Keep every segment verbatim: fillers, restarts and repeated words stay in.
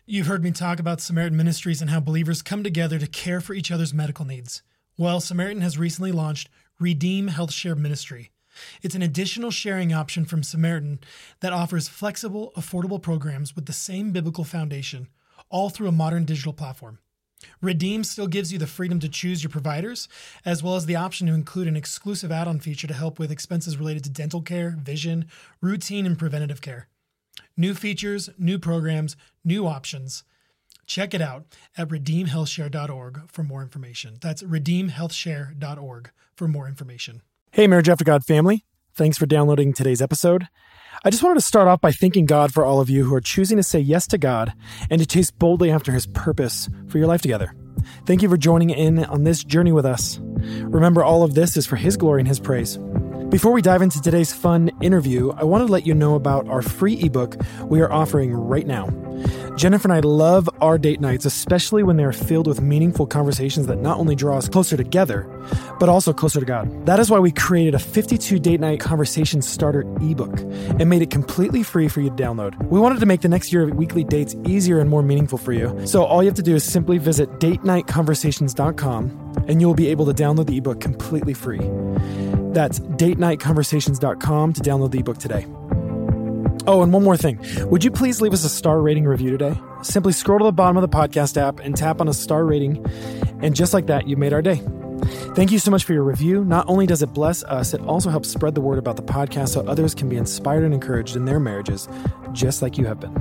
You've heard me talk about Samaritan Ministries and how believers come together to care for each other's medical needs. Well, Samaritan has recently launched Redeem Health Share Ministry. It's an additional sharing option from Samaritan that offers flexible, affordable programs with the same biblical foundation, all through a modern digital platform. Redeem still gives you the freedom to choose your providers, as well as the option to include an exclusive add-on feature to help with expenses related to dental care, vision, routine, and preventative care. New features, new programs, new options. Check it out at redeem health share dot org for more information. That's redeem health share dot org for more information. Hey, Marriage After God family. Thanks for downloading today's episode. I just wanted to start off by thanking God for all of you who are choosing to say yes to God and to chase boldly after His purpose for your life together. Thank you for joining in on this journey with us. Remember, all of this is for His glory and His praise. Before we dive into today's fun interview, I wanted to let you know about our free ebook we are offering right now. Jennifer and I love our date nights, especially when they are filled with meaningful conversations that not only draw us closer together, but also closer to God. That is why we created a fifty-two date night conversation starter ebook and made it completely free for you to download. We wanted to make the next year of weekly dates easier and more meaningful for you. So all you have to do is simply visit date night conversations dot com and you'll be able to download the ebook completely free. That's date night conversations dot com to download the ebook today. Oh, and one more thing. Would you please leave us a star rating review today? Simply scroll to the bottom of the podcast app and tap on a star rating. And just like that, you made our day. Thank you so much for your review. Not only does it bless us, it also helps spread the word about the podcast so others can be inspired and encouraged in their marriages, just like you have been.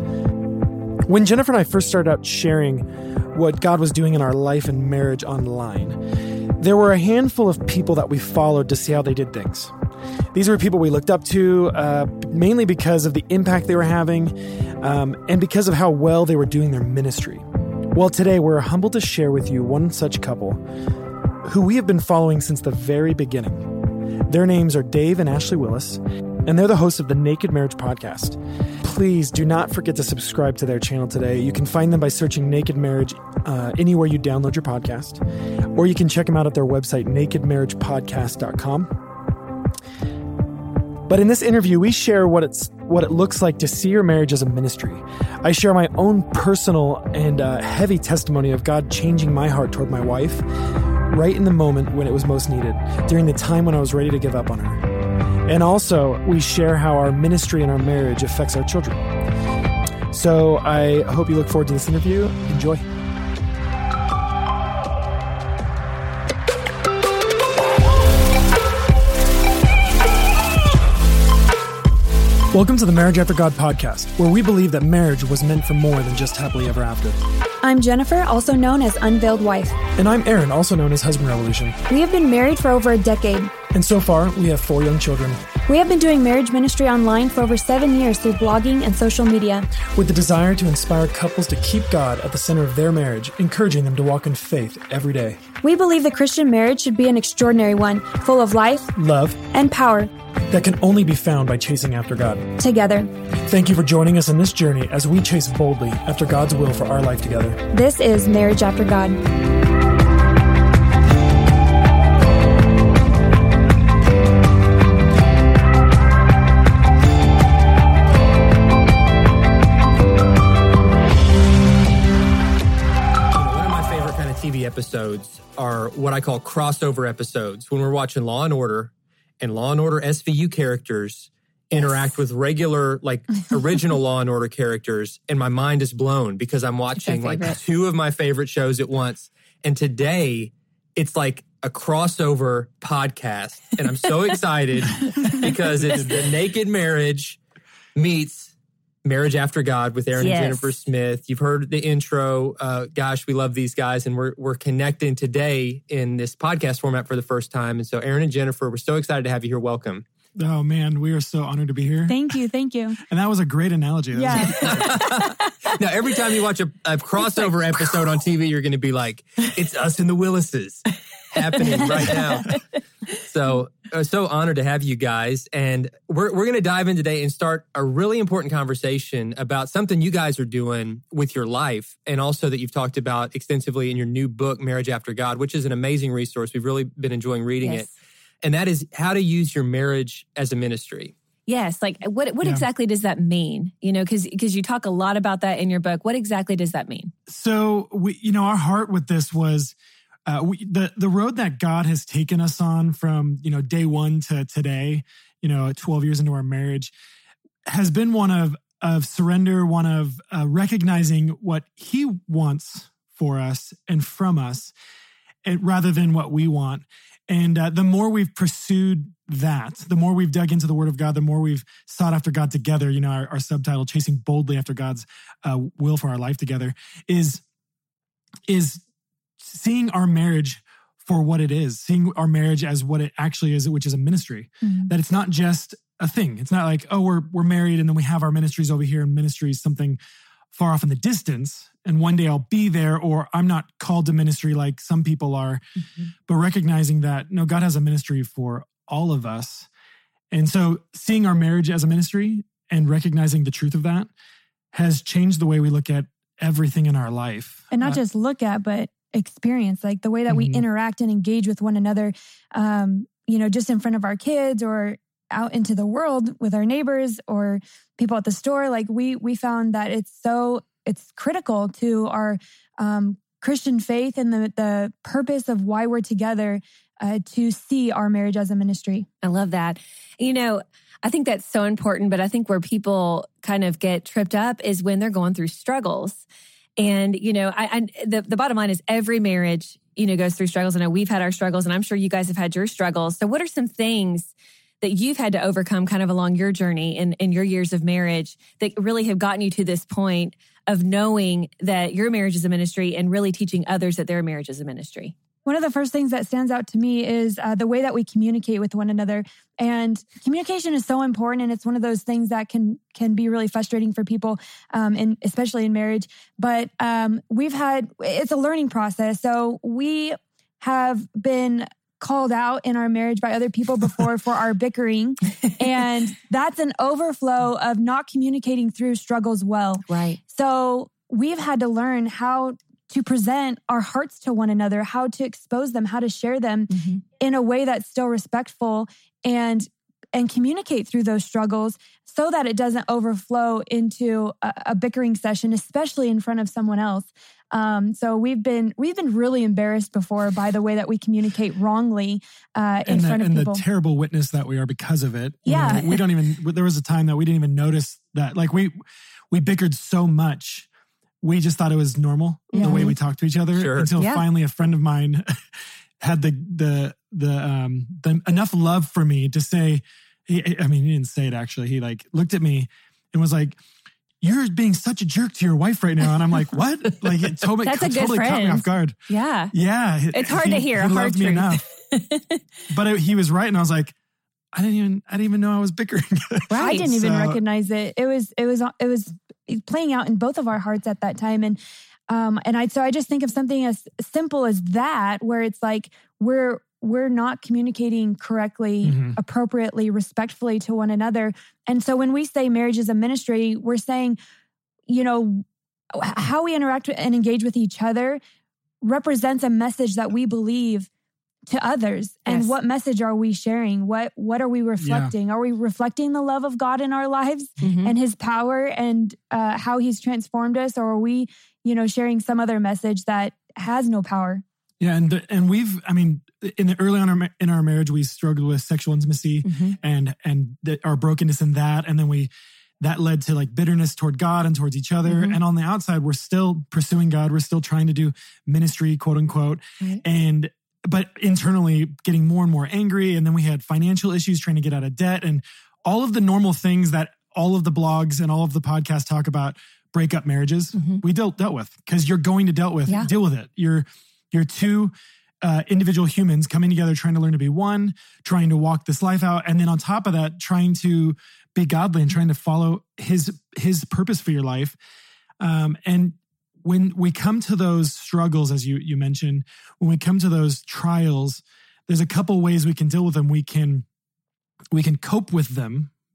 When Jennifer and I first started out sharing what God was doing in our life and marriage online, there were a handful of people that we followed to see how they did things. These were people we looked up to, uh, mainly because of the impact they were having um, and because of how well they were doing their ministry. Well, today we're humbled to share with you one such couple who we have been following since the very beginning. Their names are Dave and Ashley Willis, and they're the hosts of the Naked Marriage Podcast. Please do not forget to subscribe to their channel today. You can find them by searching Naked Marriage uh, anywhere you download your podcast, or you can check them out at their website, naked marriage podcast dot com. But in this interview, we share what it's what it looks like to see your marriage as a ministry. I share my own personal and uh, heavy testimony of God changing my heart toward my wife right in the moment when it was most needed, during the time when I was ready to give up on her. And also, we share how our ministry and our marriage affects our children. So I hope you look forward to this interview. Enjoy. Welcome to the Marriage After God podcast, where we believe that marriage was meant for more than just happily ever after. I'm Jennifer, also known as Unveiled Wife. And I'm Aaron, also known as Husband Revolution. We have been married for over a decade. And so far, we have four young children. We have been doing marriage ministry online for over seven years through blogging and social media. With the desire to inspire couples to keep God at the center of their marriage, encouraging them to walk in faith every day. We believe the Christian marriage should be an extraordinary one, full of life, love, and power. That can only be found by chasing after God. Together. Thank you for joining us on this journey as we chase boldly after God's will for our life together. This is Marriage After God. Episodes are what I call crossover episodes. When we're watching Law and Order and Law and Order S V U characters interact yes. with regular, like original Law and Order characters, and my mind is blown because I'm watching like two of my favorite shows at once. And today it's like a crossover podcast, and I'm so excited because it's the Naked Marriage meets Marriage After God with Aaron yes. and Jennifer Smith. You've heard the intro. Uh, gosh, we love these guys, and we're we're connecting today in this podcast format for the first time. And so, Aaron and Jennifer, we're so excited to have you here. Welcome. Oh man, we are so honored to be here. Thank you, thank you. And that was a great analogy. That yeah. Now, every time you watch a, a crossover like, episode on T V, you're going to be like, "It's us and the Willises happening right now." So, uh, so honored to have you guys. And we're we're going to dive in today and start a really important conversation about something you guys are doing with your life, and also that you've talked about extensively in your new book, Marriage After God, which is an amazing resource. We've really been enjoying reading yes. it. And that is how to use your marriage as a ministry. Yes. Like what, what Yeah. exactly does that mean? You know, cause, cause you talk a lot about that in your book. What exactly does that mean? So we, you know, our heart with this was, uh, we, the, the road that God has taken us on from, you know, day one to today, you know, twelve years into our marriage has been one of, of surrender, one of uh, recognizing what he wants for us and from us, and rather than what we want. And uh, the more we've pursued that, the more we've dug into the Word of God, the more we've sought after God together, you know, our, our subtitle, Chasing Boldly After God's uh, Will for Our Life Together, is, is seeing our marriage for what it is, seeing our marriage as what it actually is, which is a ministry. Mhm. That it's not just a thing. It's not like, oh, we're we're married and then we have our ministries over here, and ministry is something far off in the distance, and one day I'll be there, or I'm not called to ministry like some people are, Mm-hmm. but recognizing that, no, God has a ministry for all of us. And so seeing our marriage as a ministry and recognizing the truth of that has changed the way we look at everything in our life. And not Uh, just look at, but experience, like the way that we Mhm. interact and engage with one another, um, you know, just in front of our kids or out into the world with our neighbors or people at the store. Like we, we found that it's so, it's critical to our um, Christian faith and the, the purpose of why we're together uh, to see our marriage as a ministry. I love that. You know, I think that's so important, but I think where people kind of get tripped up is when they're going through struggles. And, you know, I, I the, the bottom line is every marriage, you know, goes through struggles. I know we've had our struggles, and I'm sure you guys have had your struggles. So what are some things that you've had to overcome kind of along your journey in, in your years of marriage that really have gotten you to this point of knowing that your marriage is a ministry and really teaching others that their marriage is a ministry? One of the first things that stands out to me is uh, the way that we communicate with one another. And communication is so important, and it's one of those things that can can be really frustrating for people, um, and especially in marriage. But um, we've had, it's a learning process. So we have been called out in our marriage by other people before for our bickering. And that's an overflow of not communicating through struggles well. Right. So we've had to learn how to present our hearts to one another, how to expose them, how to share them Mm-hmm. in a way that's still respectful, and and communicate through those struggles so that it doesn't overflow into a, a bickering session, especially in front of someone else. Um, so we've been we've been really embarrassed before by the way that we communicate wrongly uh, in and the, front of and people. the terrible witness that we are because of it. You Yeah. know, we don't even, there was a time that we didn't even notice that. Like we, we bickered so much. We just thought it was normal, Yeah. the way we talked to each other, Sure. until Yeah. finally a friend of mine had the, the, the, um, the enough love for me to say, he, I mean, he didn't say it actually. He like looked at me and was like, "You're being such a jerk to your wife right now." And I'm like, "What?" Like it totally, That's a good totally caught me friend. off guard. Yeah. Yeah. It's hard he, to hear, He a loved hard me truth. enough. But it, he was right. And I was like, I didn't even, I didn't even know I was bickering. I didn't even So- recognize it. It was, it was, it was playing out in both of our hearts at that time. And, um, and I, so I just think of something as simple as that, where it's like, we're, we're not communicating correctly, Mhm. appropriately, respectfully to one another. And so when we say marriage is a ministry, we're saying, you know, how we interact and engage with each other represents a message that we believe to others. And Yes. what message are we sharing? What what are we reflecting? Are we reflecting the love of God in our lives Mhm. and his power and uh, how he's transformed us? Or are we, you know, sharing some other message that has no power? Yeah. And, and we've, I mean, in the early on our, ma- in our marriage, we struggled with sexual intimacy Mhm. and, and the, our brokenness in that. And then we, that led to like bitterness toward God and towards each other. Mhm. And on the outside, we're still pursuing God. We're still trying to do ministry, quote unquote. Right. And, but internally getting more and more angry. And then we had financial issues, trying to get out of debt, and all of the normal things that all of the blogs and all of the podcasts talk about breakup marriages, Mhm. we dealt, dealt with, because you're going to dealt with, Yeah. deal with it. You're, you're two uh, individual humans coming together, trying to learn to be one, trying to walk this life out. And then on top of that, trying to be godly and trying to follow his, his purpose for your life. Um, and when we come to those struggles, as you, you mentioned, when we come to those trials, there's a couple ways we can deal with them. We can, we can cope with them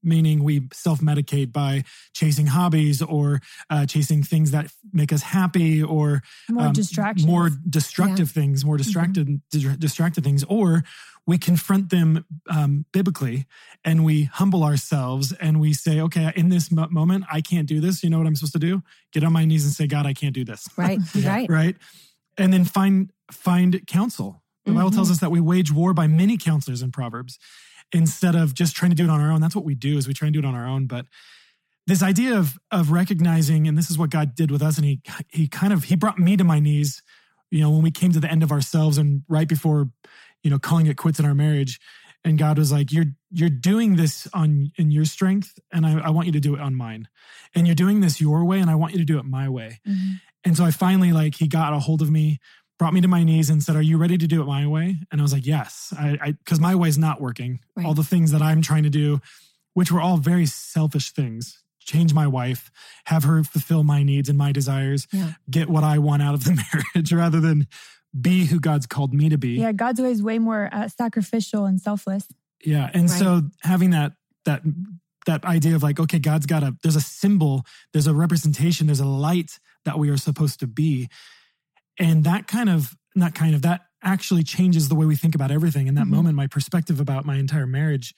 meaning we self-medicate by chasing hobbies or uh, chasing things that make us happy or More um, distractions. more destructive yeah. things, more distracted, mm-hmm. distracted things, or we confront them um, biblically and we humble ourselves and we say, okay, in this mo- moment, I can't do this. You know what I'm supposed to do? Get on my knees and say, God, I can't do this. Right, right. Right? And then find find counsel. The Bible mm-hmm. tells us that we wage war by many counselors in Proverbs instead of just trying to do it on our own. That's what we do, is we try and do it on our own. But this idea of of recognizing, and this is what God did with us, and he he kind of, he brought me to my knees, you know, when we came to the end of ourselves and right before, you know, calling it quits in our marriage. And God was like, you're you're doing this on in your strength, and I, I want you to do it on mine. And you're doing this your way, and I want you to do it my way. Mm-hmm. And so I finally, like, he got a hold of me, brought me to my knees and said, are you ready to do it my way? And I was like, yes, I, I, because my way is not working. Right. All the things that I'm trying to do, which were all very selfish things, change my wife, have her fulfill my needs and my desires, yeah. get what I want out of the marriage rather than be who God's called me to be. Yeah, God's way is way more uh, sacrificial and selfless. Yeah, and right. so having that that that idea of like, okay, God's got a, there's a symbol, there's a representation, there's a light that we are supposed to be. And that kind of, not kind of, that actually changes the way we think about everything. In that mm-hmm. moment, my perspective about my entire marriage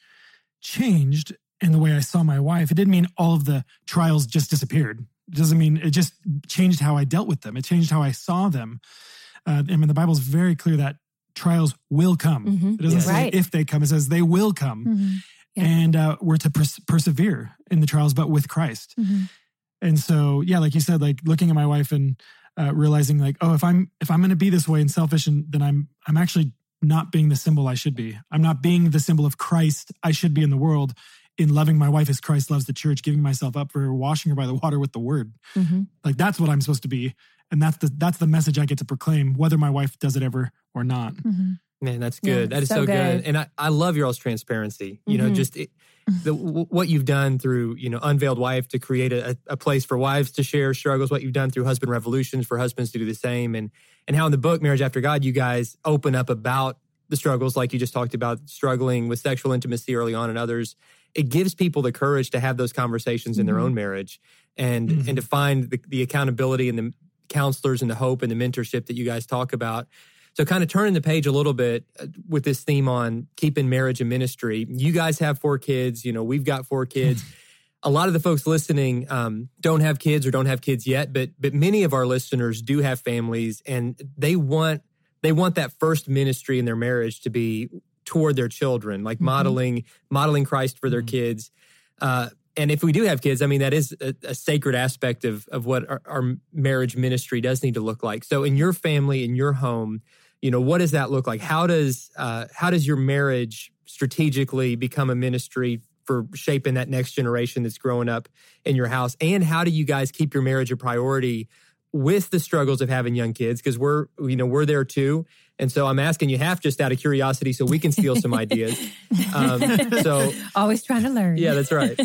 changed in the way I saw my wife. It didn't mean all of the trials just disappeared. It doesn't mean, it just changed how I dealt with them. It changed how I saw them. Uh, I mean, the Bible's very clear that trials will come. Mm-hmm. It doesn't yeah. say right. if they come, it says they will come. Mm-hmm. Yeah. And uh, we're to pers- persevere in the trials, but with Christ. Mm-hmm. And so, yeah, like you said, like looking at my wife and uh, realizing like, oh, if I'm if I'm going to be this way and selfish, and then I'm I'm actually not being the symbol I should be. I'm not being the symbol of Christ I should be in the world, in loving my wife as Christ loves the church, giving myself up for her, washing her by the water with the word. Mm-hmm. Like that's what I'm supposed to be. And that's the that's the message I get to proclaim, whether my wife does it ever or not. Mm-hmm. Man, that's good. Yeah, that is so so good. good. And I, I love your all's transparency. You mm-hmm. know, just it, the, w- what you've done through, you know, Unveiled Wife to create a, a place for wives to share struggles, what you've done through Husband Revolutions for husbands to do the same. And, and how in the book, Marriage After God, you guys open up about the struggles, like you just talked about, struggling with sexual intimacy early on and others. It gives people the courage to have those conversations mm-hmm. in their own marriage and, mm-hmm. and to find the, the accountability and the counselors and the hope and the mentorship that you guys talk about. So kind of turning the page a little bit with this theme on keeping marriage and ministry. You guys have four kids. You know, we've got four kids. A lot of the folks listening um, don't have kids or don't have kids yet, but but many of our listeners do have families, and they want they want that first ministry in their marriage to be toward their children, like mm-hmm. modeling modeling Christ for their mm-hmm. kids. Uh, and if we do have kids, I mean, that is a, a sacred aspect of of what our, our marriage ministry does need to look like. So in your family, in your home, you know, what does that look like? How does uh, how does your marriage strategically become a ministry for shaping that next generation that's growing up in your house? And how do you guys keep your marriage a priority with the struggles of having young kids? Because we're, you know, we're there too. And so I'm asking you half just out of curiosity so we can steal some ideas. Um, so always trying to learn. Yeah, that's right.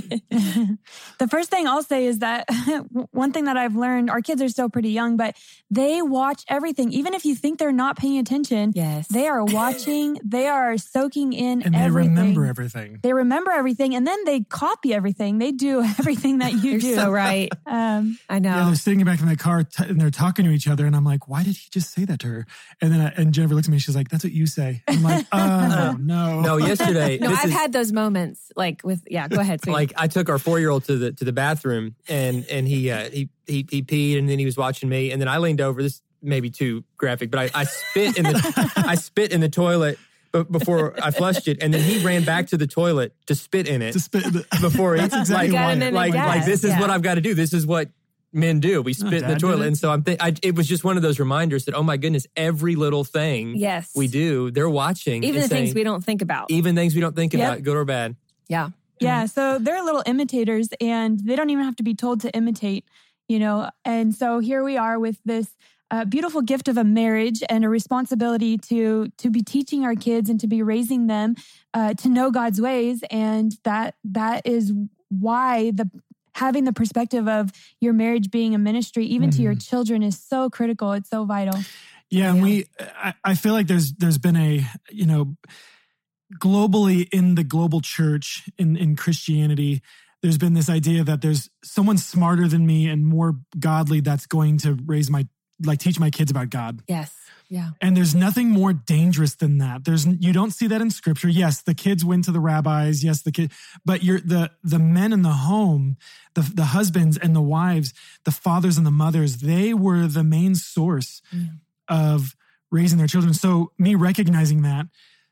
The first thing I'll say is that one thing that I've learned, our kids are still pretty young, but they watch everything. Even if you think they're not paying attention, yes. they are watching, they are soaking in and they everything. remember everything. They remember everything, and then they copy everything. They do everything that you You're do. so right. Um, I know. Yeah, they're sitting back in the car t- and they're talking to each other, and I'm like, why did he just say that to her? And then I, and Jennifer looks at me, she's like, that's what you say. I'm like, oh, no. No, yesterday. No, this I've is, had those moments like with, yeah, go ahead. Sweet. Like I took our four-year-old to the to the bathroom and and he, uh, he he he peed and then he was watching me and then I leaned over. This may be too graphic, but I, I spit in the I spit in the toilet before I flushed it, and then he ran back to the toilet to spit in it to spit in the, before he exactly like like, like this is yeah. what I've got to do. This is what men do. We spit oh, in the toilet. And so I'm th- I, it was just one of those reminders that, oh my goodness, every little thing yes. we do, they're watching. Even the saying, things we don't think about. Even things we don't think yep. about, good or bad. Yeah. Yeah. So they're little imitators, and they don't even have to be told to imitate, you know. And so here we are with this uh, beautiful gift of a marriage and a responsibility to to be teaching our kids and to be raising them uh, to know God's ways. And that that is why the having the perspective of your marriage being a ministry, even mm-hmm. to your children, is so critical. It's so vital. Yeah, and we, I, I feel like there's there's been a, you know, globally in the global church, in, in Christianity, there's been this idea that there's someone smarter than me and more godly that's going to raise my, like teach my kids about God. Yes. Yeah. And there's nothing more dangerous than that. There's, you don't see that in scripture. Yes, the kids went to the rabbis. Yes, the kid, but you're the, the men in the home, the, the husbands and the wives, the fathers and the mothers, they were the main source mm. of raising their children. So me recognizing that,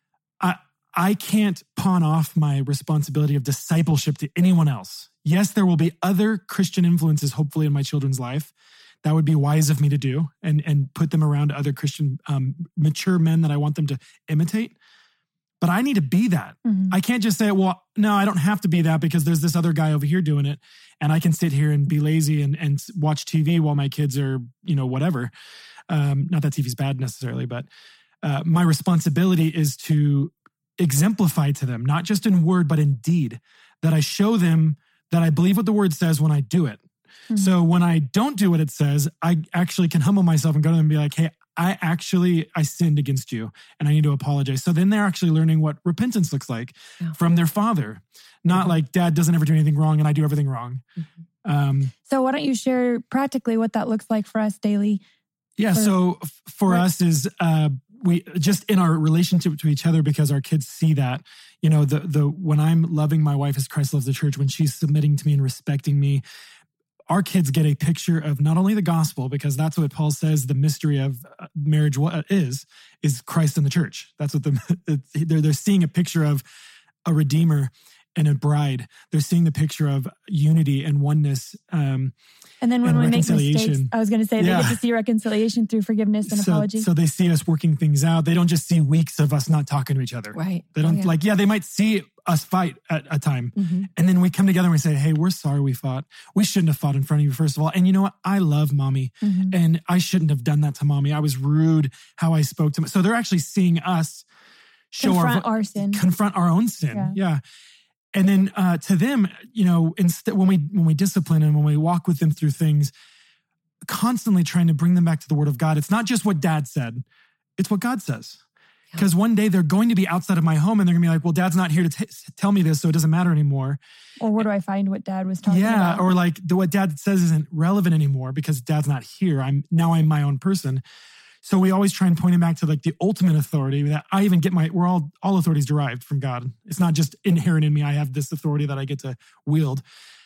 I, I can't pawn off my responsibility of discipleship to anyone else. Yes, there will be other Christian influences, hopefully, in my children's life. That would be wise of me to do, and, and put them around other Christian, um, mature men that I want them to imitate. But I need to be that. Mm-hmm. I can't just say, well, no, I don't have to be that because there's this other guy over here doing it. And I can sit here and be lazy and, and watch T V while my kids are, you know, whatever. Um, not that T V's bad necessarily, but uh, my responsibility is to exemplify to them, not just in word, but in deed, that I show them that I believe what the word says when I do it. Mm-hmm. So when I don't do what it says, I actually can humble myself and go to them and be like, hey, I actually, I sinned against you and I need to apologize. So then they're actually learning what repentance looks like yeah. from their father, not mm-hmm. like dad doesn't ever do anything wrong and I do everything wrong. Mm-hmm. Um, so why don't you share practically what that looks like for us daily? Yeah. For, so for right. us is, uh, we just in our relationship to each other, because our kids see that, you know, the, the, when I'm loving my wife as Christ loves the church, when she's submitting to me and respecting me, our kids get a picture of not only the gospel, because that's what Paul says the mystery of marriage is, is Christ and the church. That's what the, they're, they're seeing a picture of a redeemer and a bride. They're seeing the picture of unity and oneness. Um, and then when and we make mistakes, I was going to say they yeah. get to see reconciliation through forgiveness and so, apology. So they see us working things out. They don't just see weeks of us not talking to each other. Right. They don't oh, yeah. like, yeah, they might see us fight at a time. Mm-hmm. And then we come together and we say, hey, we're sorry we fought. We shouldn't have fought in front of you, first of all. And you know what? I love mommy. Mm-hmm. And I shouldn't have done that to mommy. I was rude how I spoke to me. So they're actually seeing us show confront our, our sin. Confront our own sin. Yeah. yeah. And then uh, to them, you know, instead when we when we discipline and when we walk with them through things, constantly trying to bring them back to the Word of God. It's not just what Dad said; it's what God says. Because yeah. one day they're going to be outside of my home and they're going to be like, "Well, Dad's not here to t- tell me this, so it doesn't matter anymore." Or where do I find what Dad was talking yeah, about? or like the, what Dad says isn't relevant anymore because Dad's not here. I'm now I'm my own person. So we always try and point him back to like the ultimate authority that I even get my, we're all, all authority is derived from God. It's not just inherent in me. I have this authority that I get to wield.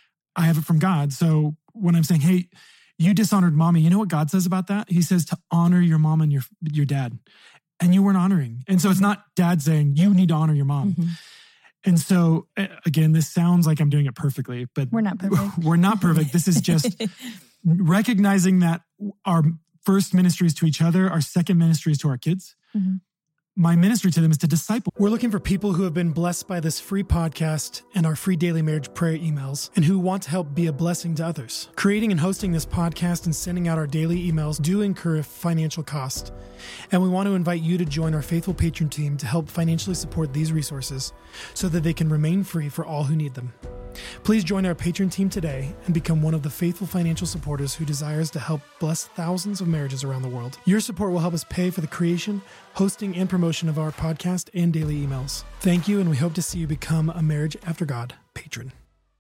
I have it from God. So when I'm saying, hey, you dishonored mommy, you know what God says about that? He says to honor your mom and your, your dad. And you weren't honoring. And so it's not Dad saying you need to honor your mom. Mm-hmm. And so again, this sounds like I'm doing it perfectly, but we're not perfect. We're not perfect. This is just recognizing that our first ministry is to each other. Our second ministry is to our kids. Mm-hmm. My ministry to them is to disciple. We're looking for people who have been blessed by this free podcast and our free daily marriage prayer emails and who want to help be a blessing to others. Creating and hosting this podcast and sending out our daily emails do incur a financial cost. And we want to invite you to join our faithful patron team to help financially support these resources so that they can remain free for all who need them. Please join our patron team today and become one of the faithful financial supporters who desires to help bless thousands of marriages around the world. Your support will help us pay for the creation, hosting, and promotion of our podcast and daily emails. Thank you, and we hope to see you become a Marriage After God patron.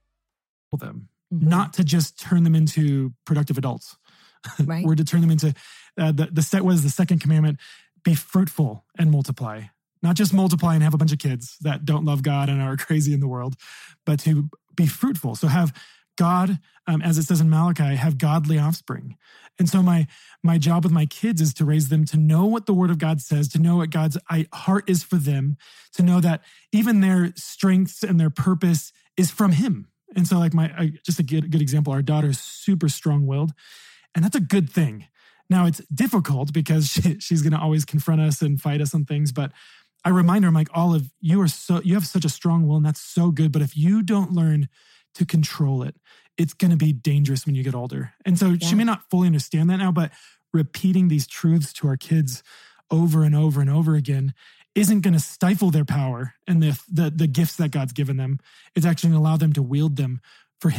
Them, mm-hmm. not to just turn them into productive adults. Right. We're to turn them into uh, the the set was the second commandment: be fruitful and multiply. Not just multiply and have a bunch of kids that don't love God and are crazy in the world, but to be fruitful. So have God, um, as it says in Malachi, have godly offspring. And so my my job with my kids is to raise them to know what the Word of God says, to know what God's heart is for them, to know that even their strengths and their purpose is from Him. And so like my, I, just a good, good example, our daughter is super strong-willed, and that's a good thing. Now it's difficult because she, she's going to always confront us and fight us on things, but I remind her, I'm like, Olive, you are so, you have such a strong will and that's so good. But if you don't learn to control it, it's going to be dangerous when you get older. And so yeah. she may not fully understand that now, but repeating these truths to our kids over and over and over again isn't going to stifle their power and the, the, the gifts that God's given them. It's actually going to allow them to wield them for Him.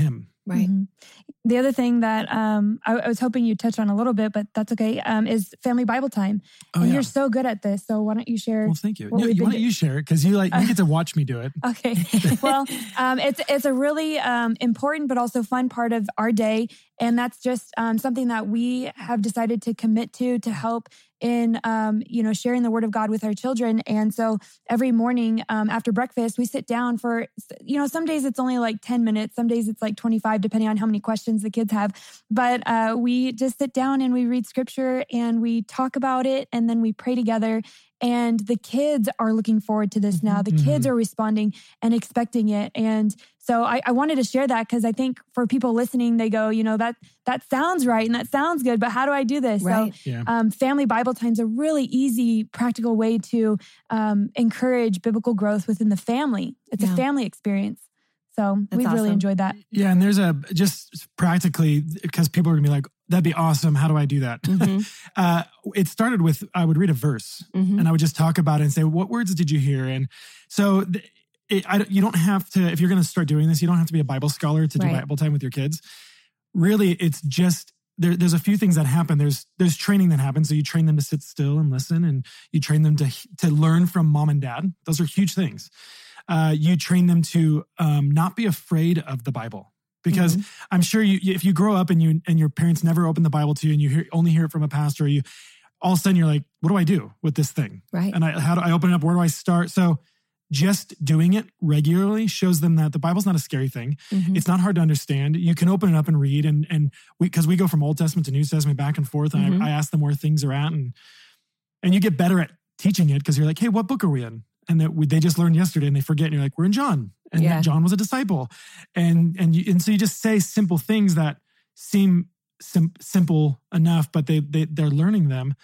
Right. Mhm. The other thing that um, I, I was hoping you'd touch on a little bit, but that's okay, um, is family Bible time. Oh, and yeah. you're so good at this. So why don't you share? Well, thank you. what No, we've you been why don't do- you share it? Because you like you get to watch me do it. Okay. Well, um, it's it's a really um, important but also fun part of our day. And that's just um, something that we have decided to commit to to help in, um, you know, sharing the word of God with our children. And so every morning um, after breakfast, we sit down for, you know, some days it's only like ten minutes. Some days it's like twenty-five, depending on how many questions the kids have. But uh, we just sit down and we read scripture and we talk about it and then we pray together. And the kids are looking forward to this now. The Mhm. kids are responding and expecting it. And so I, I wanted to share that because I think for people listening, they go, you know, that that sounds right and that sounds good, but how do I do this? Right. So Yeah. um, family Bible time is a really easy, practical way to um, encourage biblical growth within the family. It's Yeah. a family experience. So That's we've really awesome. enjoyed that. Yeah, and there's a just practically because people are gonna be like, "That'd be awesome. How do I do that?" Mhm. uh, it started with I would read a verse Mhm. and I would just talk about it and say, "What words did you hear?" And so th- it, I, you don't have to if you're going to start doing this, you don't have to be a Bible scholar to do Right. Bible time with your kids. Really, it's just there, there's a few things that happen. There's there's training that happens. So you train them to sit still and listen, and you train them to to learn from mom and dad. Those are huge things. Uh, you train them to um, not be afraid of the Bible. Because Mm-hmm. I'm sure you, if you grow up and you and your parents never open the Bible to you, and you hear, only hear it from a pastor, you all of a sudden you're like, "What do I do with this thing?" Right. And I, how do I open it up? Where do I start? So, just doing it regularly shows them that the Bible's not a scary thing. Mhm. It's not hard to understand. You can open it up and read, and and we because we go from Old Testament to New Testament back and forth, and Mhm. I, I ask them where things are at, and and you get better at teaching it because you're like, "Hey, what book are we in?" And that we, they just learned yesterday, and they forget, and you're like, "We're in John." And Yeah. John was a disciple, and and you, and so you just say simple things that seem sim- simple enough, but they they they're learning them,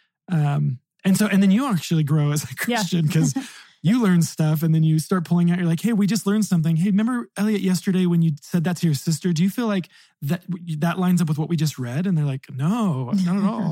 um, and so and then you actually grow as a Christian because you learn stuff, and then you start pulling out. You're like, "Hey, we just learned something. Hey, remember Elliot yesterday when you said that to your sister? Do you feel like that that lines up with what we just read?" And they're like, "No, not at all."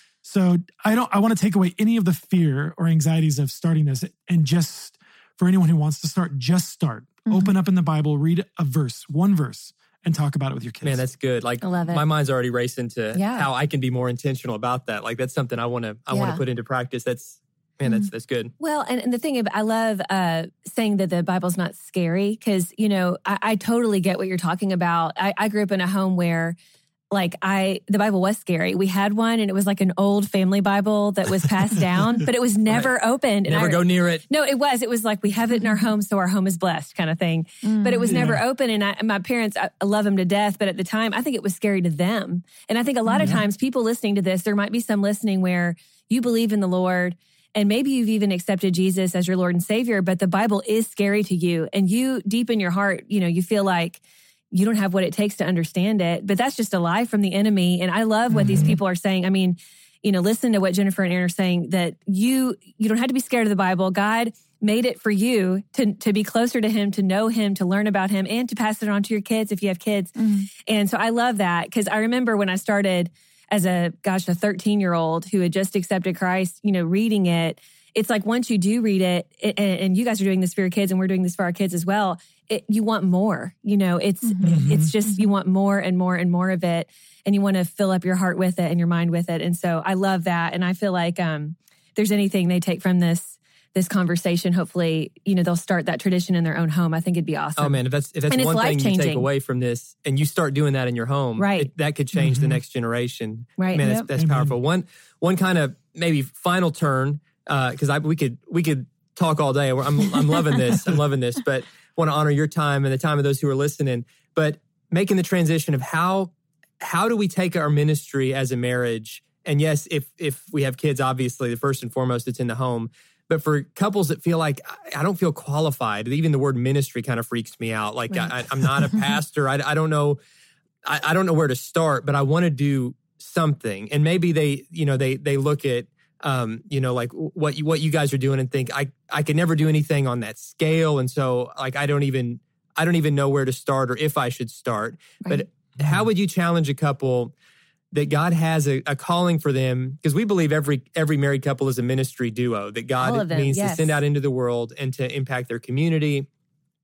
So I don't. I want to take away any of the fear or anxieties of starting this, and just for anyone who wants to start, just start. Mhm. Open up in the Bible, read a verse, one verse, and talk about it with your kids. Man, that's good. Like I love it. my mind's already racing to Yeah. how I can be more intentional about that. Like that's something I want to I want Yeah. to put into practice. That's man, that's that's good. Well, and, and the thing about, I love uh, saying that the Bible's not scary because, you know, I, I totally get what you're talking about. I, I grew up in a home where like I, the Bible was scary. We had one and it was like an old family Bible that was passed down, but it was never opened. And Never I, go near it. No, it was. It was like we have it in our home, so our home is blessed kind of thing. But it was never Yeah. open. And I, my parents, I I love them to death. But at the time, I think it was scary to them. And I think a lot of times people listening to this, there might be some listening where you believe in the Lord and maybe you've even accepted Jesus as your Lord and Savior, but the Bible is scary to you. And you deep in your heart, you know, you feel like you don't have what it takes to understand it. But that's just a lie from the enemy. And I love what these people are saying. I mean, you know, listen to what Jennifer and Aaron are saying, that you you don't have to be scared of the Bible. God made it for you to, to be closer to him, to know him, to learn about him, and to pass it on to your kids if you have kids. And so I love that because I remember when I started as a, gosh, a thirteen-year-old who had just accepted Christ, you know, reading it, it's like once you do read it, and, and you guys are doing this for your kids and we're doing this for our kids as well, it, you want more. You know, it's Mhm. it's just, you want more and more and more of it. And you want to fill up your heart with it and your mind with it. And so I love that. And I feel like um, if there's anything they take from this this conversation, hopefully, you know, they'll start that tradition in their own home. I think it'd be awesome. Oh man, if that's if that's And it's one thing you take life-changing. away from this, and you start doing that in your home, Right. it, that could change the Mhm. next generation. Right. Man, Yep. that's, that's Amen. powerful. One one kind of maybe final turn because I we could we could talk all day. I'm I'm loving this. I'm loving this, but want to honor your time and the time of those who are listening. But making the transition of how how do we take our ministry as a marriage? And yes, if if we have kids, obviously, the first and foremost, it's in the home. But for couples that feel like I don't feel qualified, even the word ministry kind of freaks me out. Like Right. I, I'm not a pastor. I, I don't know. I, I don't know where to start. But I want to do something. And maybe they, you know, they they look at, um, you know, like what you what you guys are doing and think I I could never do anything on that scale. And so like I don't even I don't even know where to start or if I should start. Right. But how would you challenge a couple that God has a, a calling for them? Because we believe every every married couple is a ministry duo, that All God of them, means yes. to send out into the world and to impact their community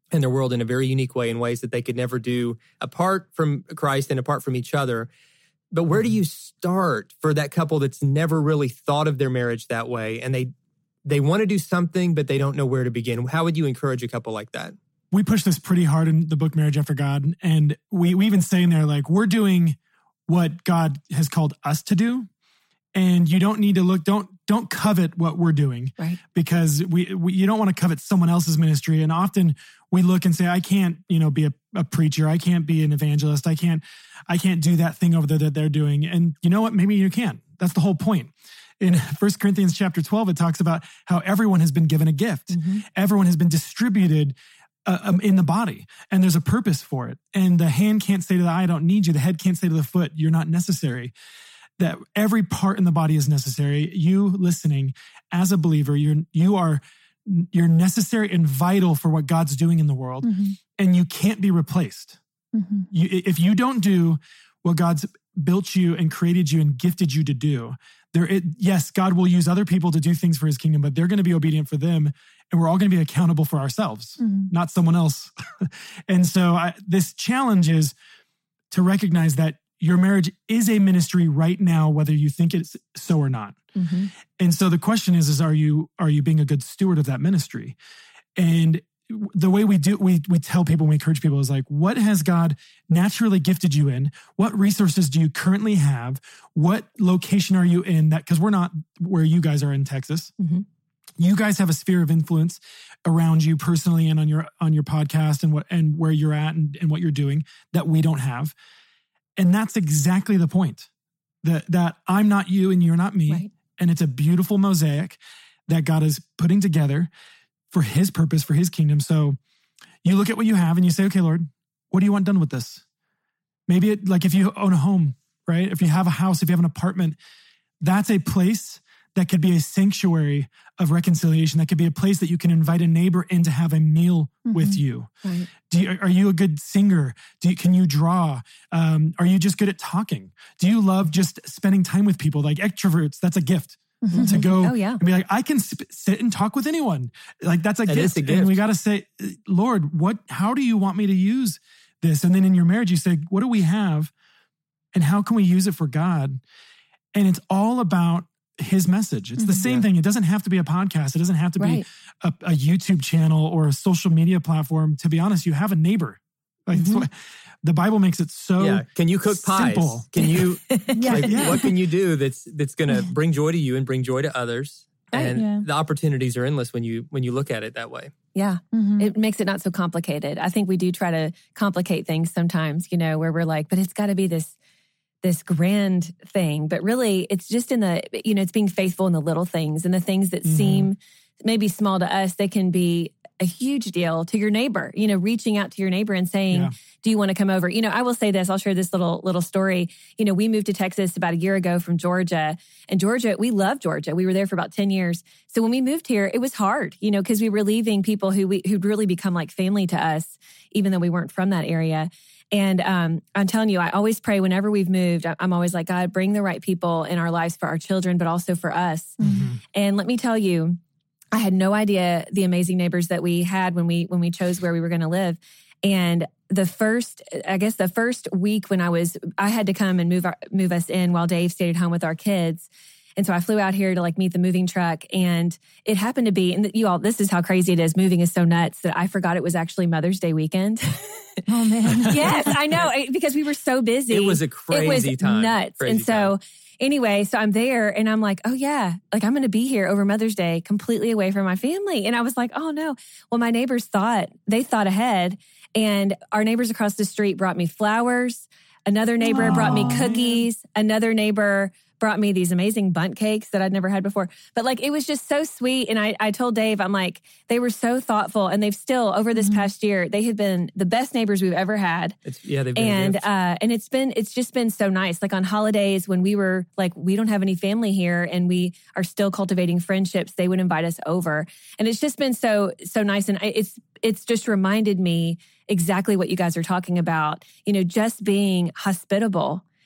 in their world in a very unique way, in ways that they could never do apart from Christ and apart from each other. But where do you start for that couple that's never really thought of their marriage that way, and they they want to do something, but they don't know where to begin? How would you encourage a couple like that? We push this pretty hard in the book Marriage After God, and we, we even say in there, like, we're doing what God has called us to do, and you don't need to look, don't don't covet what we're doing, right? Because we, we you don't want to covet someone else's ministry, and often we look and say, I can't, you know, be a, a preacher, I can't be an evangelist, I can't, I can't do that thing over there that they're doing, and you know what? Maybe you can. That's the whole point. In First Corinthians chapter twelve, it talks about how everyone has been given a gift, mm-hmm. everyone has been distributed Uh, um, in the body, and there's a purpose for it. And the hand can't say to the eye, I don't need you. The head can't say to the foot, you're not necessary. That every part in the body is necessary. You listening as a believer, you're, you are, you're necessary and vital for what God's doing in the world. Mm-hmm. And you can't be replaced. Mm-hmm. You, if you don't do what God's built you and created you and gifted you to do, there, it, yes, God will use other people to do things for his kingdom, but they're going to be obedient for them. And we're all going to be accountable for ourselves, mm-hmm. not someone else. And so I, this challenge is to recognize that your marriage is a ministry right now, whether you think it's so or not. Mm-hmm. And so the question is, is are you are you being a good steward of that ministry? And the way we do, we we tell people, we encourage people is like, what has God naturally gifted you in? What resources do you currently have? What location are you in? That because we're not where you guys are in Texas. Mm-hmm. You guys have a sphere of influence around you personally and on your on your podcast and what and where you're at and, and what you're doing that we don't have. And that's exactly the point. That that I'm not you and you're not me. Right. And it's a beautiful mosaic that God is putting together for his purpose, for his kingdom. So you look at what you have and you say, okay, Lord, what do you want done with this? Maybe it, like if you own a home, right? If you have a house, if you have an apartment, that's a place that could be a sanctuary of reconciliation. That could be a place that you can invite a neighbor in to have a meal mm-hmm. with you. Right. Do you. Are you a good singer? Do you, can you draw? Um, are you just good at talking? Do you love just spending time with people? Like extroverts, that's a gift. Mm-hmm. To go oh, yeah. and be like, I can sp- sit and talk with anyone. Like that's a, that gift. a gift. And we got to say, Lord, what? How do you want me to use this? And then in your marriage, you say, what do we have? And how can we use it for God? And it's all about his message. It's the same yeah. thing. It doesn't have to be a podcast. It doesn't have to right. be a, a YouTube channel or a social media platform. To be honest, you have a neighbor. Like mm-hmm. what, the Bible makes it so yeah. Can you cook simple. pies? Can you, yeah. like, yeah. what can you do that's that's going to bring joy to you and bring joy to others? And yeah. the opportunities are endless when you when you look at it that way. Yeah. Mm-hmm. It makes it not so complicated. I think we do try to complicate things sometimes, you know, where we're like, but it's got to be this this grand thing, but really it's just in the, you know, it's being faithful in the little things and the things that mm-hmm. seem maybe small to us, they can be a huge deal to your neighbor, you know, reaching out to your neighbor and saying, yeah. do you want to come over? You know, I will say this, I'll share this little, little story. You know, we moved to Texas about a year ago from Georgia, and Georgia, we love Georgia. We were there for about ten years. So when we moved here, it was hard, you know, because we were leaving people who we, who'd really become like family to us, even though we weren't from that area. And um, I'm telling you, I always pray whenever we've moved, I'm always like, God, bring the right people in our lives for our children, but also for us. Mm-hmm. And let me tell you, I had no idea the amazing neighbors that we had when we when we chose where we were going to live. And the first, I guess the first week when I was, I had to come and move our, move us in while Dave stayed at home with our kids. And so I flew out here to like meet the moving truck, and it happened to be, and you all, this is how crazy it is. Moving is so nuts that I forgot it was actually Mother's Day weekend. Oh man. Yes, I know, because we were so busy. It was a crazy it was time. Nuts. Crazy and so time. Anyway, so I'm there and I'm like, oh yeah, like I'm going to be here over Mother's Day completely away from my family. And I was like, oh no. Well, my neighbors thought, they thought ahead, and our neighbors across the street brought me flowers. Another neighbor Aww. brought me cookies. Another neighbor brought me these amazing bundt cakes that I'd never had before. But like, it was just so sweet. And I, I told Dave, I'm like, they were so thoughtful, and they've still, over this mm-hmm. past year, they have been the best neighbors we've ever had. It's, yeah, they've been and, a gift. uh, and it's been, it's just been so nice. Like on holidays when we were like, we don't have any family here and we are still cultivating friendships, they would invite us over. And it's just been so, so nice. And it's, it's just reminded me exactly what you guys are talking about, you know, just being hospitable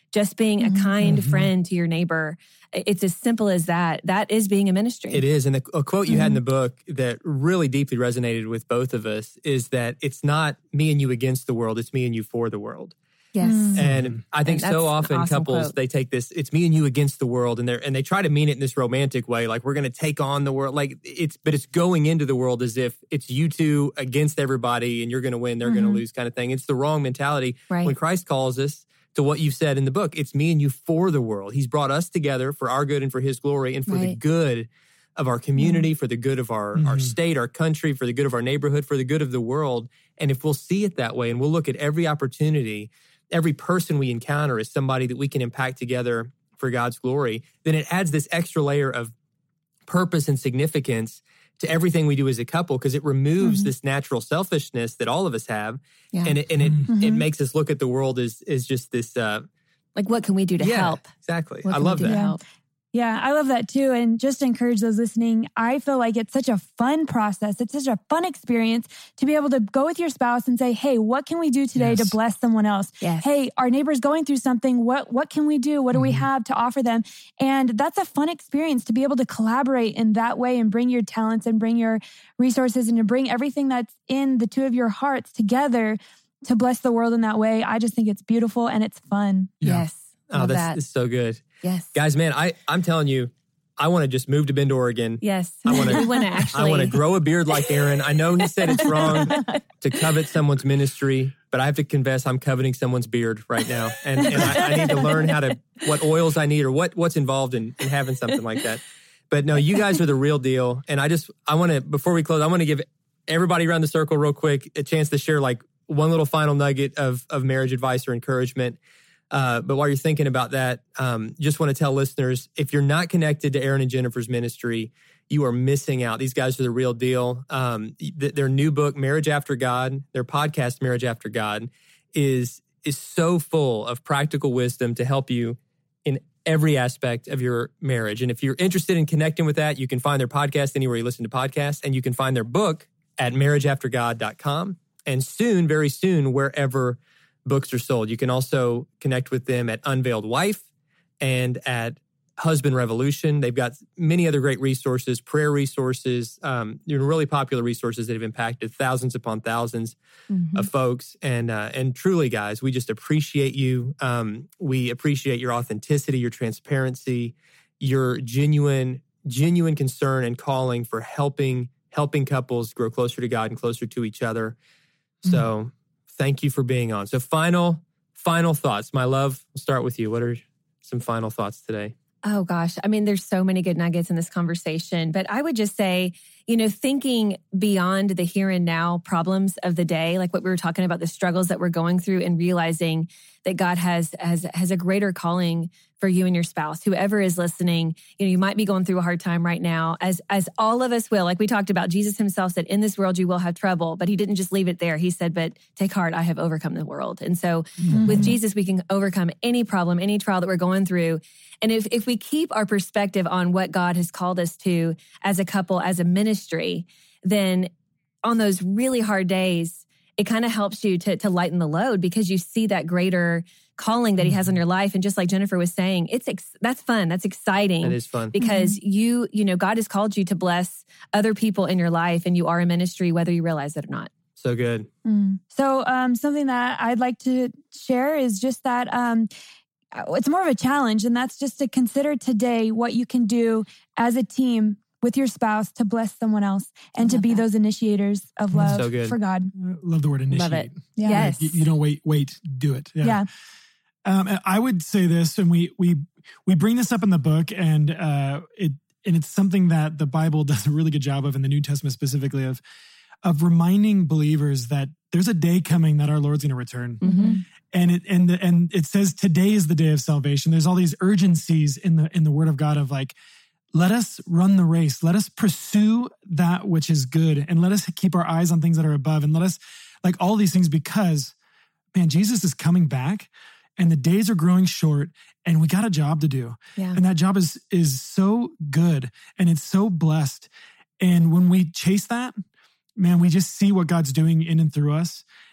just being a kind mm-hmm. friend to your neighbor. It's as simple as that. That is being a ministry. It is. And the, a quote you mm-hmm. had in the book that really deeply resonated with both of us is that it's not me and you against the world, it's me and you for the world. Yes. And I think and so often awesome couples, quote. they take this, it's me and you against the world, and they're and they try to mean it in this romantic way, like we're going to take on the world. Like it's, but it's going into the world as if it's you two against everybody and you're going to win, they're mm-hmm. going to lose kind of thing. It's the wrong mentality. Right. When Christ calls us to what you've said in the book, it's me and you for the world. He's brought us together for our good and for his glory and for right. the good of our community, mm-hmm. for the good of our, mm-hmm. our state, our country, for the good of our neighborhood, for the good of the world. And if we'll see it that way and we'll look at every opportunity, every person we encounter is somebody that we can impact together for God's glory, then it adds this extra layer of purpose and significance to everything we do as a couple, because it removes mm-hmm. this natural selfishness that all of us have. Yeah. And it, and it, mm-hmm. it makes us look at the world as, as just this... Uh, like, what can we do to yeah, help? Exactly. What I love that. Yeah. Help? Yeah, I love that too. And just to encourage those listening, I feel like it's such a fun process. It's such a fun experience to be able to go with your spouse and say, hey, what can we do today yes. to bless someone else? Yes. Hey, our neighbor's going through something. What what can we do? What do mm-hmm. we have to offer them? And that's a fun experience to be able to collaborate in that way and bring your talents and bring your resources and to bring everything that's in the two of your hearts together to bless the world in that way. I just think it's beautiful and it's fun. Yeah. Yes. Oh, that's, that. that's so good. Yes. Guys, man, I, I'm telling you, I want to just move to Bend, Oregon. Yes. I want we want to actually. I want to grow a beard like Aaron. I know he said it's wrong to covet someone's ministry, but I have to confess I'm coveting someone's beard right now. And, and I, I need to learn how to, what oils I need or what what's involved in, in having something like that. But no, you guys are the real deal. And I just, I want to, before we close, I want to give everybody around the circle real quick a chance to share like one little final nugget of, of marriage advice or encouragement. Uh, but while you're thinking about that, um, just want to tell listeners, if you're not connected to Aaron and Jennifer's ministry, you are missing out. These guys are the real deal. Um, th- their new book, Marriage After God, their podcast, Marriage After God, is is so full of practical wisdom to help you in every aspect of your marriage. And if you're interested in connecting with that, you can find their podcast anywhere you listen to podcasts, and you can find their book at marriage after god dot com. And soon, very soon, wherever books are sold. You can also connect with them at Unveiled Wife and at Husband Revolution. They've got many other great resources, prayer resources, um, you know, really popular resources that have impacted thousands upon thousands mm-hmm. of folks. And uh, and truly, guys, we just appreciate you. Um, we appreciate your authenticity, your transparency, your genuine, genuine concern and calling for helping helping couples grow closer to God and closer to each other. So. Mm-hmm. Thank you for being on. So final, final thoughts. My love, we'll start with you. What are some final thoughts today? Oh gosh. I mean, there's so many good nuggets in this conversation, but I would just say, you know, thinking beyond the here and now problems of the day, like what we were talking about, the struggles that we're going through, and realizing that God has, has, has a greater calling for you and your spouse. Whoever is listening, you know, you might be going through a hard time right now, as, as all of us will. Like we talked about, Jesus himself said, in this world you will have trouble, but he didn't just leave it there. He said, but take heart, I have overcome the world. And so mm-hmm. with Jesus, we can overcome any problem, any trial that we're going through. And if, if we keep our perspective on what God has called us to as a couple, as a ministry, then on those really hard days, it kind of helps you to, to lighten the load, because you see that greater calling that he has on your life. And just like Jennifer was saying, it's ex- that's fun. That's exciting. That is fun. Because mm-hmm. you, you know, God has called you to bless other people in your life, and you are a ministry, whether you realize it or not. So good. Mm. So um, something that I'd like to share is just that um, it's more of a challenge, and that's just to consider today what you can do as a team with your spouse to bless someone else and to be that. those initiators of love so good. for God. I love the word initiate. Love it. Yeah. Yes. You, you don't wait, wait, do it. Yeah. yeah. Um, I would say this, and we we we bring this up in the book, and uh, it and it's something that the Bible does a really good job of, in the New Testament specifically, of of reminding believers that there's a day coming that our Lord's going to return, mm-hmm. and it and the, and it says today is the day of salvation. There's all these urgencies in the in the Word of God of like, let us run the race, let us pursue that which is good, and let us keep our eyes on things that are above, and let us like all these things, because man, Jesus is coming back. And the days are growing short, and we got a job to do. Yeah. And that job is is so good, and it's so blessed. And when we chase that, man, we just see what God's doing in and through us.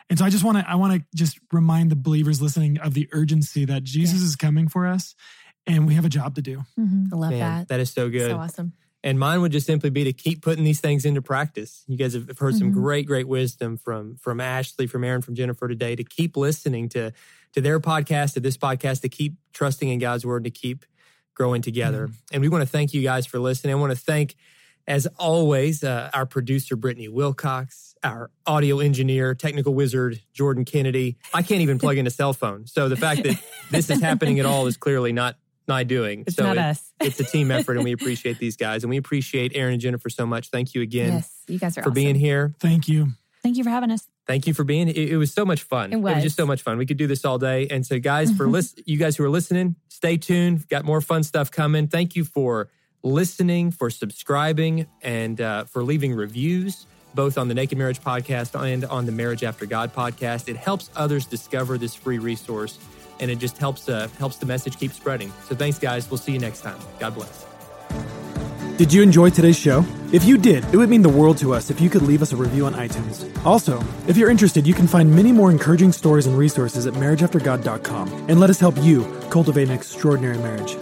And so I just want to, I want to just remind the believers listening of the urgency that Jesus Yeah. is coming for us and we have a job to do. Mhm. I love Man, that. that is so good. So awesome. And mine would just simply be to keep putting these things into practice. You guys have heard some Mhm. great, great wisdom from from Ashley, from Aaron, from Jennifer today. To keep listening to to their podcast, to this podcast, to keep trusting in God's word, to keep growing together. And we want to thank you guys for listening. I want to thank, as always, uh, our producer Brittany Wilcox, our audio engineer, technical wizard Jordan Kennedy. I can't even plug in a cell phone, so the fact that this is happening at all is clearly not my doing. It's so not it- us. It's a team effort, and we appreciate these guys. And we appreciate Aaron and Jennifer so much. Thank you again Yes, you guys are for awesome. being here. Thank you. Thank you for having us. Thank you for being. It, it was so much fun. It was. just so much fun. We could do this all day. And so, guys, for listen, you guys who are listening, stay tuned. We've got more fun stuff coming. Thank you for listening, for subscribing, and uh, for leaving reviews, both on the Naked Marriage Podcast and on the Marriage After God podcast. It helps others discover this free resource, and it just helps uh, helps the message keep spreading. So, thanks, guys. We'll see you next time. God bless. Did you enjoy today's show? If you did, it would mean the world to us if you could leave us a review on iTunes. Also, if you're interested, you can find many more encouraging stories and resources at marriage after god dot com, and let us help you cultivate an extraordinary marriage.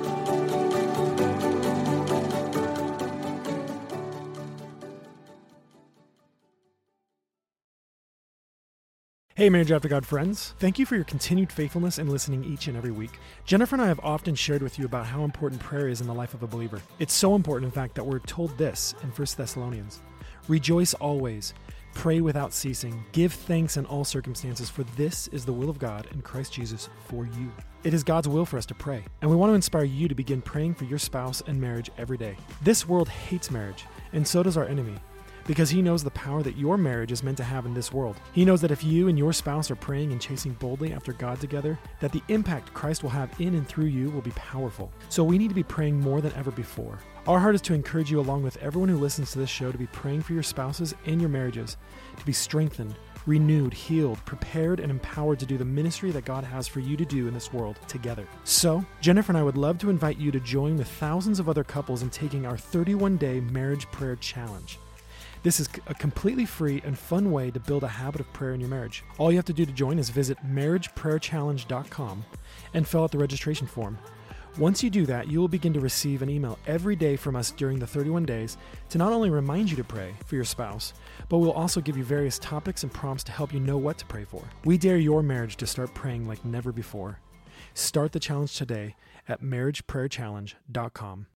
Hey, Marriage After God friends. Thank you for your continued faithfulness in listening each and every week. Jennifer and I have often shared with you about how important prayer is in the life of a believer. It's so important, in fact, that we're told this in First Thessalonians. Rejoice always, pray without ceasing, give thanks in all circumstances, for this is the will of God in Christ Jesus for you. It is God's will for us to pray, and we want to inspire you to begin praying for your spouse and marriage every day. This world hates marriage, and so does our enemy, because he knows the power that your marriage is meant to have in this world. He knows that if you and your spouse are praying and chasing boldly after God together, that the impact Christ will have in and through you will be powerful. So we need to be praying more than ever before. Our heart is to encourage you, along with everyone who listens to this show, to be praying for your spouses and your marriages, to be strengthened, renewed, healed, prepared, and empowered to do the ministry that God has for you to do in this world together. So, Jennifer and I would love to invite you to join with thousands of other couples in taking our thirty-one day Marriage Prayer Challenge. This is a completely free and fun way to build a habit of prayer in your marriage. All you have to do to join is visit marriage prayer challenge dot com and fill out the registration form. Once you do that, you will begin to receive an email every day from us during the thirty-one days to not only remind you to pray for your spouse, but we'll also give you various topics and prompts to help you know what to pray for. We dare your marriage to start praying like never before. Start the challenge today at marriage prayer challenge dot com.